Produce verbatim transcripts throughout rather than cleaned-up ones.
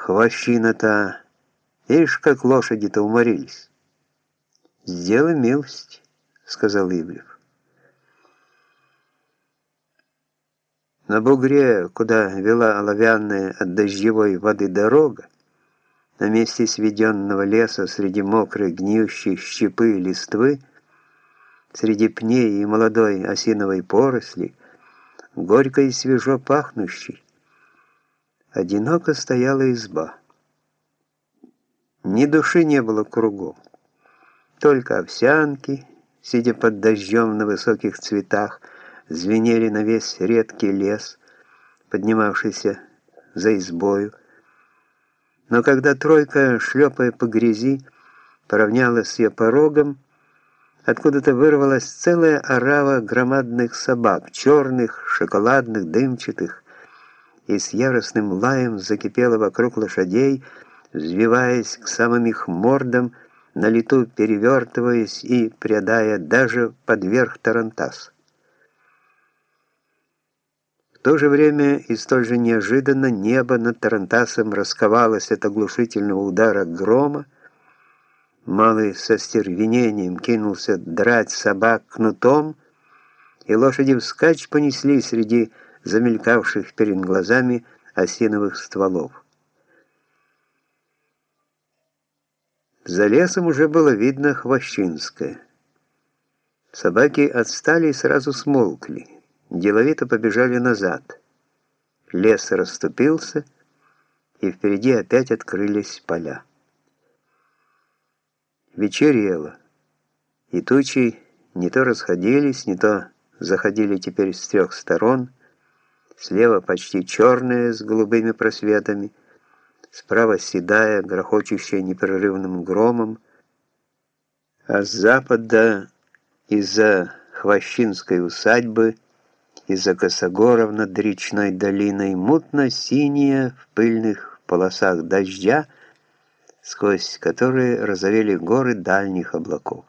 хвощина-то, ишь, как лошади-то уморились. «Сделай милость», — сказал Ивлев. На бугре, куда вела оловянная от дождевой воды дорога, на месте сведенного леса среди мокрой гниющей щепы и листвы, среди пней и молодой осиновой поросли, горько и свежо пахнущей, одиноко стояла изба. Ни души не было кругом, только овсянки, сидя под дождем на высоких цветах, звенели на весь редкий лес, поднимавшийся за избою. Но когда тройка, шлепая по грязи, поравнялась с ее порогом, откуда-то вырвалась целая орава громадных собак, черных, шоколадных, дымчатых, и с яростным лаем закипела вокруг лошадей, взвиваясь к самым их мордам, на лету перевертываясь и прядая даже под верх тарантас. В то же время и столь же неожиданно небо над тарантасом расковалось от оглушительного удара грома. Малый со стервенением кинулся драть собак кнутом, и лошади вскачь понесли среди замелькавших перед глазами осиновых стволов. За лесом уже было видно Хвощинское. Собаки отстали и сразу смолкли, деловито побежали назад. Лес расступился, и впереди опять открылись поля. Вечерело, и тучи не то расходились, не то заходили теперь с трех сторон, слева почти черная с голубыми просветами, справа седая, грохочущая непрерывным громом, а с запада из-за Хвощинской усадьбы, из-за косогоров над речной долиной, мутно-синяя в пыльных полосах дождя, сквозь которые розовели горы дальних облаков.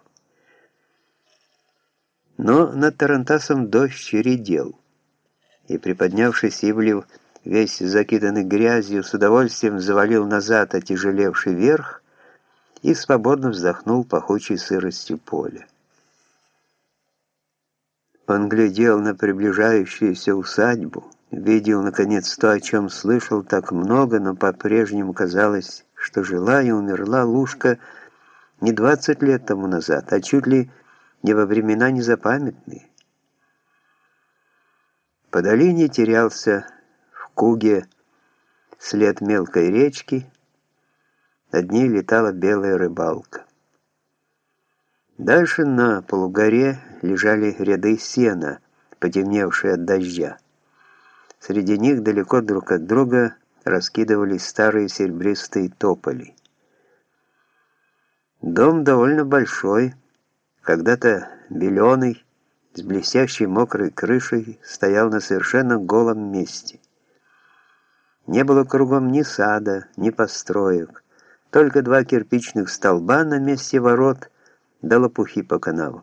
Но над тарантасом дождь редел, и, приподнявшись, Ивлев, весь закиданный грязью, с удовольствием завалил назад отяжелевший верх и свободно вздохнул пахучей сыростью поля. Он глядел на приближающуюся усадьбу, видел, наконец, то, о чем слышал так много, но по-прежнему казалось, что жила и умерла Лушка не двадцать лет тому назад, а чуть ли не во времена незапамятные. По долине терялся в куге след мелкой речки, над ней летала белая рыбалка. Дальше на полугоре лежали ряды сена, потемневшие от дождя. Среди них далеко друг от друга раскидывались старые серебристые тополи. Дом довольно большой, когда-то беленый, с блестящей мокрой крышей, стоял на совершенно голом месте. Не было кругом ни сада, ни построек, только два кирпичных столба на месте ворот да лопухи по канавам.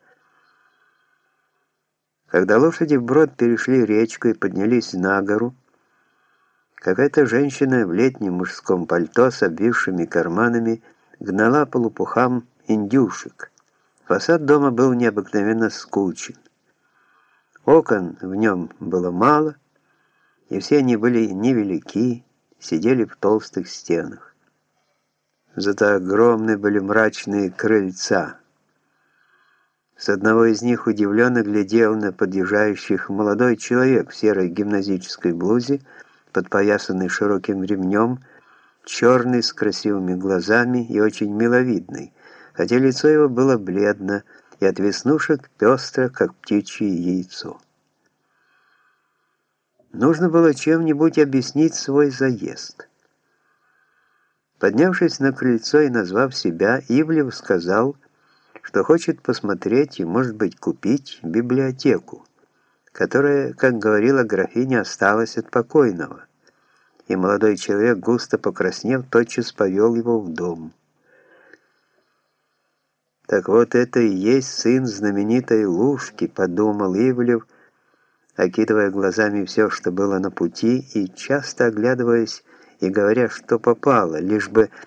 Когда лошади вброд перешли речку и поднялись на гору, какая-то женщина в летнем мужском пальто с обвисшими карманами гнала по лопухам индюшек. Фасад дома был необыкновенно скучен. Окон в нем было мало, и все они были невелики, сидели в толстых стенах. Зато огромные были мрачные крыльца. С одного из них удивленно глядел на подъезжающих молодой человек в серой гимназической блузе, подпоясанный широким ремнем, черный, с красивыми глазами и очень миловидный, хотя лицо его было бледно и от веснушек пестро, как птичье яйцо. Нужно было чем-нибудь объяснить свой заезд. Поднявшись на крыльцо и назвав себя, Ивлев сказал, что хочет посмотреть и, может быть, купить библиотеку, которая, как говорила графиня, осталась от покойного, и молодой человек, густо покраснев, тотчас повел его в дом. «Так вот это и есть сын знаменитой Лушки», — подумал Ивлев, окидывая глазами все, что было на пути, и часто оглядываясь и говоря, что попало, лишь бы